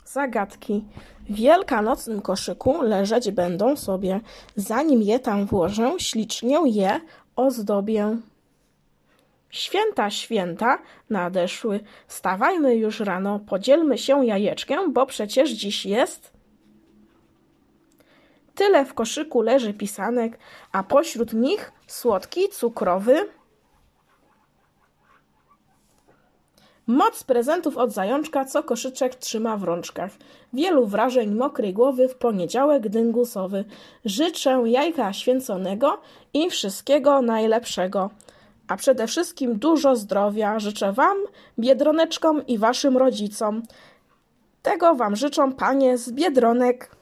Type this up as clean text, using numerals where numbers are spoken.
Zagadki. W wielkanocnym koszyku leżeć będą sobie, zanim je tam włożę, ślicznie je ozdobię. Święta, święta nadeszły. Stawajmy już rano, podzielmy się jajeczkiem, bo przecież dziś jest. Tyle w koszyku leży pisanek, a pośród nich słodki, cukrowy. Moc prezentów od zajączka, co koszyczek trzyma w rączkach. Wielu wrażeń mokrej głowy w poniedziałek dyngusowy. Życzę jajka święconego i wszystkiego najlepszego. A przede wszystkim dużo zdrowia życzę wam, biedroneczkom i waszym rodzicom. Tego wam życzą panie z Biedronek.